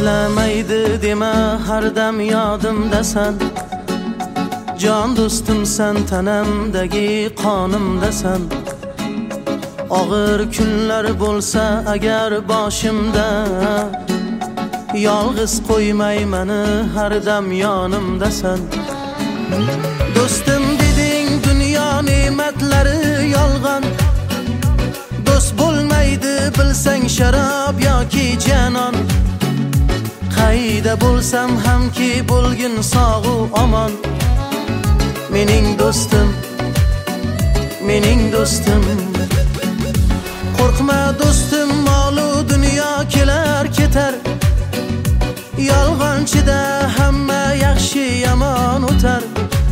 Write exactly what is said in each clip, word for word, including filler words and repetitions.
Eslamaydi dema, har dam yodimdasan. Jon do'stimsan, tanamdagi qonimdasan. Og'ir kunlar bo'lsa agar boshimda, yolg'iz qo'ymay meni har dam yonimdasan. Do'stim deding, dunyo ne'matlari yolg'on. Do'st bo'lmaydi bilsang sharob yoki janon. Qayda bo'lsam hamki bo'lgin sog'u omon. Mening do'stim, mening do'stim. Qo'rqma do'stim, molu dunyo kelar ketar. Yolg'onchida hamma yaxshi yomon o'tar.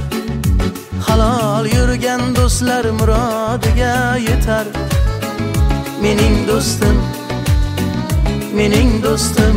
Halol yurgan do'stlar murodiga yetar. Mening do'stim, mening do'stim.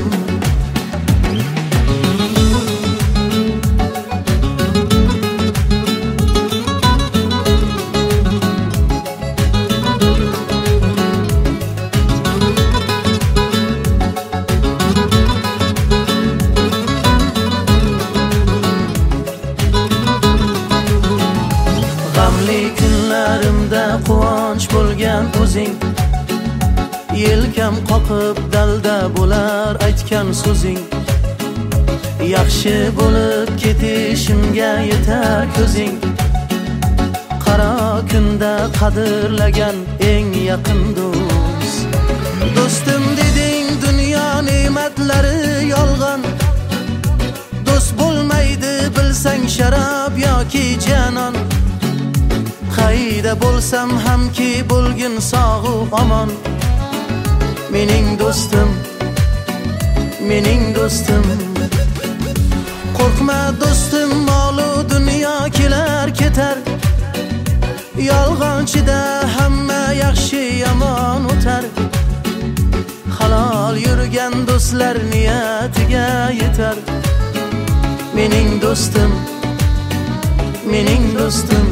G'amli kunlarimda quvonch bo'lgan o'zing. Yelkam qoqib dalda bo'lar aytgan so'zing. Yaxshi bo'lib ketishimga yetar ko'zing. Qaro kunda qadrlagan eng yaqin do'st. Do'stim deding, dunyo ne'matlari yolg'on. Do'st bo'lmaydi bilsang sharob yoki janon. Qayda bo'lsam hamki bo'lgin sog'u omon. Mening do'stim, mening do'stim. Qo'rqma do'stim, molu dunyo kelar ketar. Yolg'onchida hamma yaxshi yomon o'tar. Halol yurgan do'stlar niyatiga yetar. Mening do'stim, mening do'stim.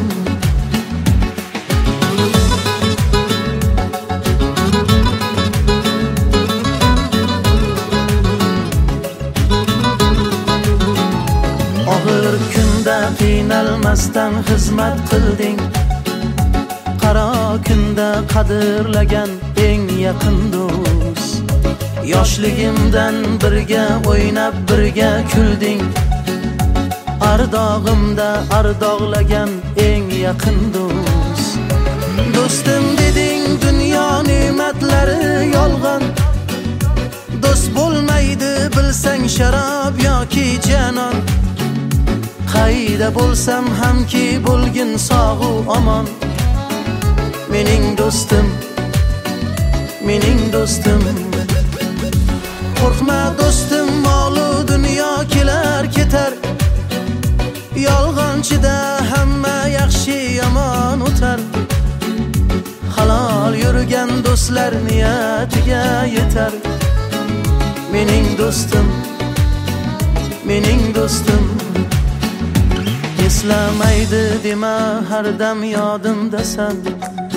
Og'ir kunda qiynalmasdan xizmat qilding. Qaro kunda qadrlagan eng yaqin do'st. Yoshligimdan birga o'ynab birga kulding. Ardog'imda ardog'lagan eng yaqin do'st. Do'stim deding, dunyo ne'matlari yolg'on. Do'st bo'lmaydi bilsang sharob yoki janon. Qayda bo'lsam hamki bo'lgin sog'u omon. Mening do'stim, mening do'stim. Qo'rqma do'stim, molu dunyo kelar ketar. Yolg'onchida hamma yaxshi yomon o'tar. Halol yurgan do'stlar niyatiga yetar. Mening do'stim, mening do'stim. Eslamaydi dema, har dam yodimdasan.